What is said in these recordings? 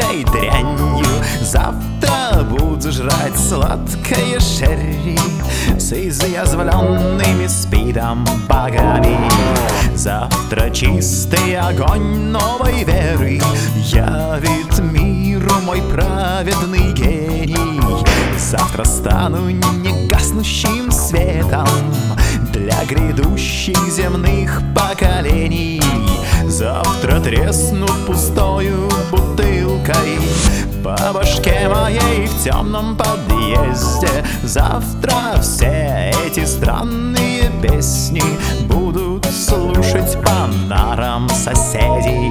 всякой дрянью. Завтра буду жрать сладкое шерри с изъязвленными спидом богами. Завтра чистый огонь новой веры явит миру мой праведный гений. Завтра стану негаснущим светом для грядущих земных поколений. Завтра тресну пустою бутылкой по башке моей в темном подъезде. Завтра все эти странные песни будут слушать по нарам соседей.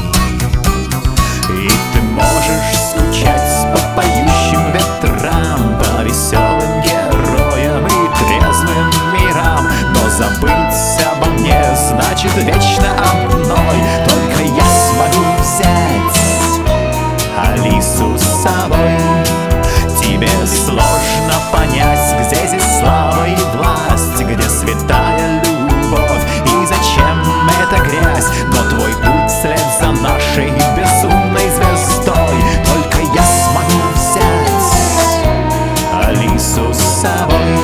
И ты можешь скучать по поющим ветрам, по веселым героям и трезвым мирам, но забыть обо мне значит вечно одной. Только я смогу взять Алису с собой. Тебе сложно понять, где здесь слава и власть, где святая любовь и зачем эта грязь. Но твой путь вслед за нашей безумной звездой. Только я смогу взять Алису с собой.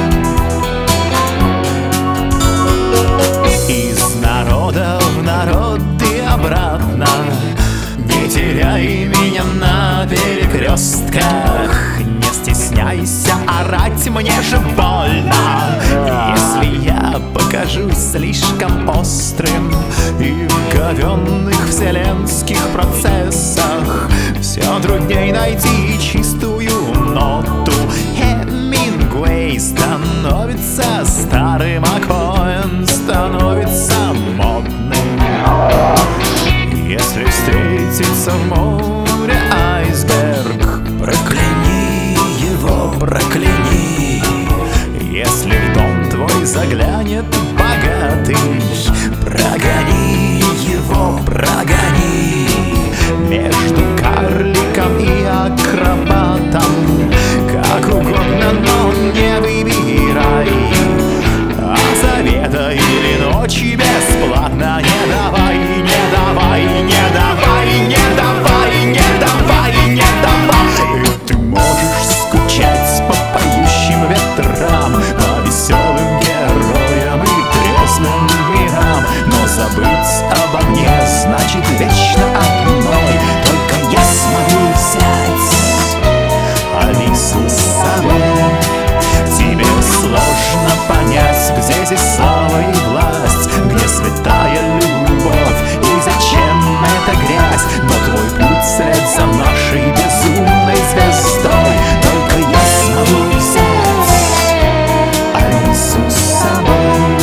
Из народа в народ и обратно, не теряй меня на перекрестках. Не стесняйся орать, мне же больно, если я покажусь слишком острым. И в говенных вселенских процессах все трудней найти чистую ноту. Хемингуэй становится старым, а Коэн становится модным. Если встретится в море айсберг, прокляни его, прокляни. Если в дом твой заглянет богатый, прогони его, прогони. Между карликом и акробатом как угодно, но не выбирай. А завета или ночи бесплатно не давай, не давай, не давай, не давай, не давай, не давай. И ты можешь скучать по поющим ветрам, по веселым героям и трезвым мирам, но забыть обо мне значит вечно одной. Только я смогу взять Алису с собой. Тебе сложно понять, где здесь слава и власть, где святая любовь и зачем эта грязь. Но твой путь вслед за нашей безумной звездой. Только я смогу взять Алису с собой.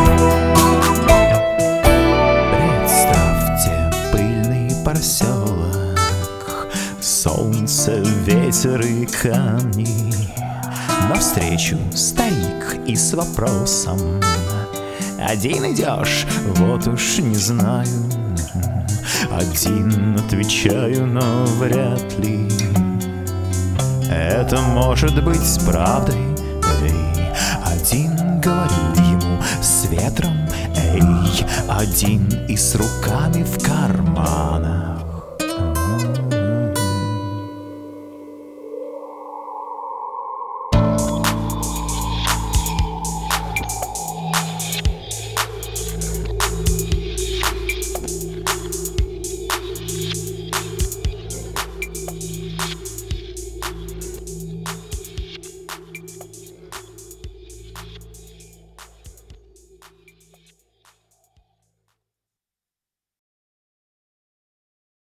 Представьте пыльный поселок, солнце, ветер и камни. Навстречу старик и с вопросом: один идешь? Вот уж не знаю. Один отвечаю, но вряд ли это может быть правдой. Эй, один говорю ему с ветром. Эй, один и с руками в карманах.